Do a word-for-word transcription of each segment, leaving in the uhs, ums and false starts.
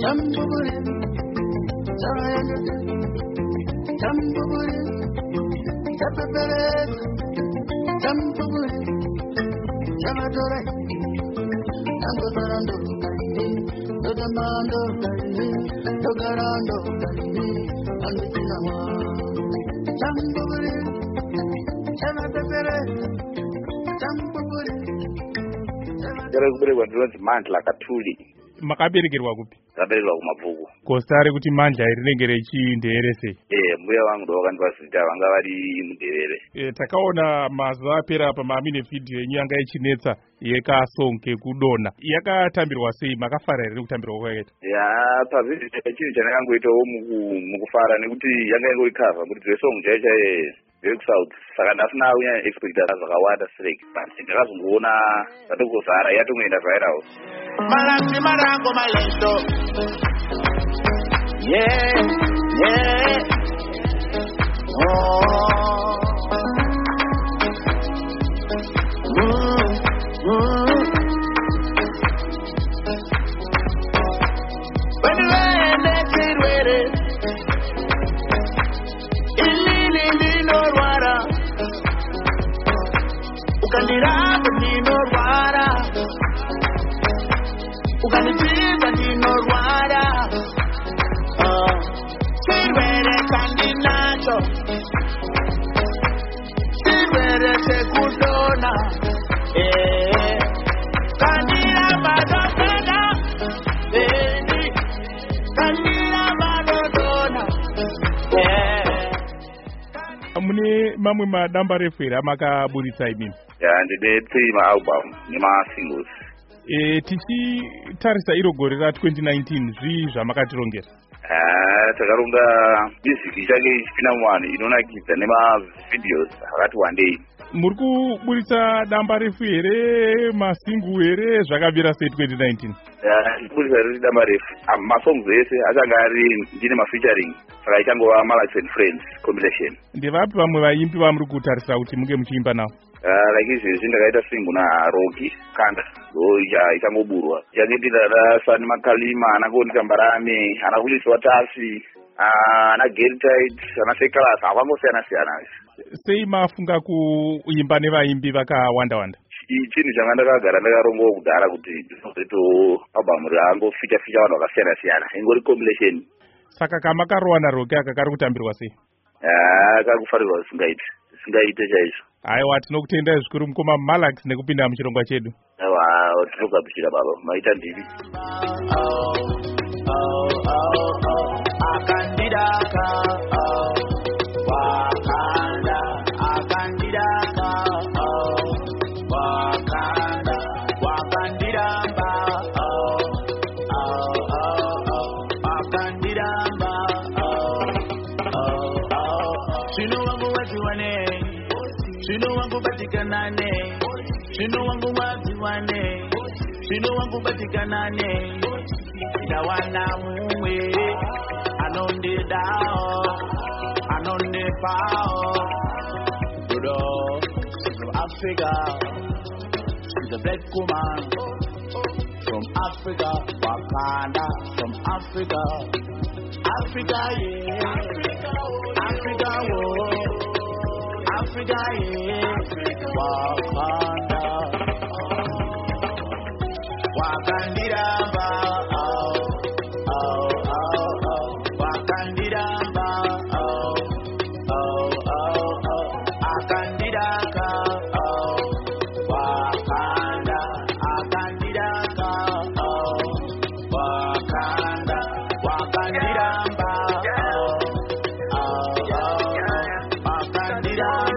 Tambubure, Tamayande, Tambubure, Tapapere, Tambubure, Tamadore, Tambugarando, Dogamando, Dogarando, Andinama, Tambubure, Tamadore, Tambubure. Ndakubere kwanzi Mandla Katuli. Makaberekerwa kupi? Kaberekerwa kumapuku. Kostari kuti Mandla rinenge rechinderese. Eh, mbuya wangu ndo wakandivasita vanga vari muderere. Eh, takaona mazuva apera apa maamine video yenyu yanga ichinetsa yekasonke kudona. Yakatambirwa sei? Makafara here kutambirwa kwakaita? Ya, pavideo chinhu chandakangoitawo mukufara nekuti yanga ingoikavha kuti dzve song chaiyo chaiyo vekusouth saka ndasina kunyanya expecta zvakawanda strike but ndakazongoona zvatokuzara yatongoenda viral. Malanzi marango malento. Yeah, yeah. Oh. Mm, mm. When the rain is ready, ilili lino rwara. Ukandirapa lino rwara. Ukanitiza lino rwara. Oh, sirwere kandinacho. Sirwere sekudona. Eh, kandira badodona. Eh, kandira badodona. Eh. Mune mamwe madamba refu here amakaburitsa imimi? Ya, ndine three maalbum nema-singles. E, tichitarisa iro gore ra twenty nineteen zvii zvamakatirongera? Ah, takaronga music ichake ichipinda muvanhu inonakidza nemavideos akati wandei. Muri kuburitsa damba refu here, masingu here, zvakabvira sei twenty nineteen? Ya, kuburitsa riri damba refu. Masongs ese achanga ari ndine mafeaturing, saka ichangova Malax and Friends compilation. Ndevapi vamwe vaimbi vamuri kutarisira kuti munge muchiimba navo? Uh, like izvezvi ndakaita singu naRocky Kanda ndo ichangoburwa ichange ndidada Sani Makalima ana Koni Kambarame ana Kuliswa Tasi ana Gertide ana Sekalasa avangosiyana siyana. Sei mafunga kuimba nevaimbi vakawanda wanda? Chinhu changa ndakagara ndakarongawo kudhara kuti ndinozoito album rangofita fita vanhu vakasiyana siyana ingori compilation. Saka kamakarowana Rocky aka kari kutambirwa sei? Ah, kakufarirwa singaite singaite chaizvo. Aiwa, tinokutendai zvikuru mukoma Malax nekupinda muchirongwa chedu. Aiwa, tinogabuchira baba, maita ndivi. Shino wangu batikanane, shino wangu waziwane, shino wangu batikanane. Dawana muwe, anonde dao, anonde pao. Budo, from Africa, she's a black woman. From Africa, Wakanda, from Africa, Africa, yeah, Africa, Africa, oh. Africa, yeah, Wakanda, Wakandiramba, oh, oh, oh, oh, Wakandiramba, oh, oh, oh, oh, Akandiraka, oh, Wakanda, Akandiraka, oh, Wakanda, Wakandiramba, oh, oh, oh, Wakandira.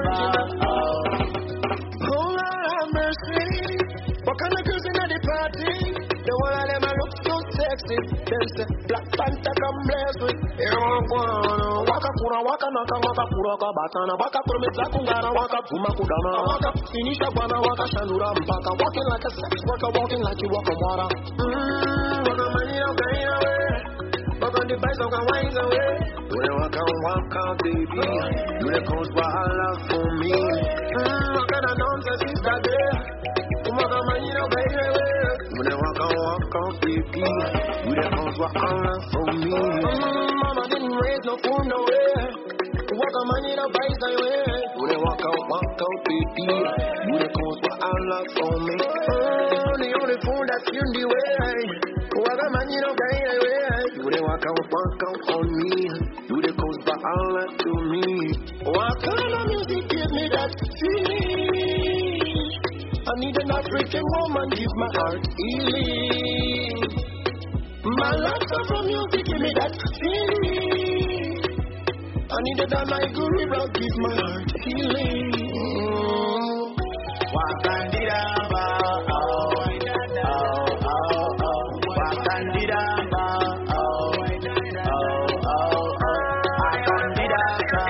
Black Panther come bless with waka kura waka naka waka kura ka batana waka promesa kungara waka puma kudana waka finisha bana waka shandura mpaka walking like a sex worker walking like you walk on water. Mmm, waka money okay away, waka on the bike waka wine away. When I walk on walk out baby, you the cause for love for me. Mmm, waka na nonsense is that day, waka money okay away. When I walk on walk out baby, you the cause were Allah for me. Mm, mama didn't raise no fool nowhere. Walk a man in a bike highway. Do they walk out, walk out, baby? Do the codes were Allah for me. Oh, the only fool that's in the way. Walk a man in a bike highway. Do they walk out, walk out on me? Do the codes were Allah to me. What kind of music gives me that feeling? I need an African woman, give my heart healing. My love from music, give me that feeling. I need a Jamaican river, give my heart healing. Wakandidamba, oh, oh, oh, oh. Wakandidamba, oh, oh, oh, oh. Wakandidamba,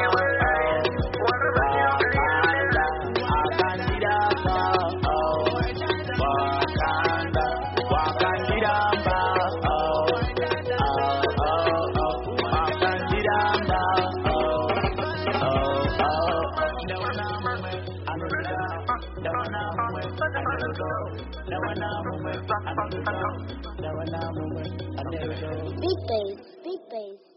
Beat bass, beat bass.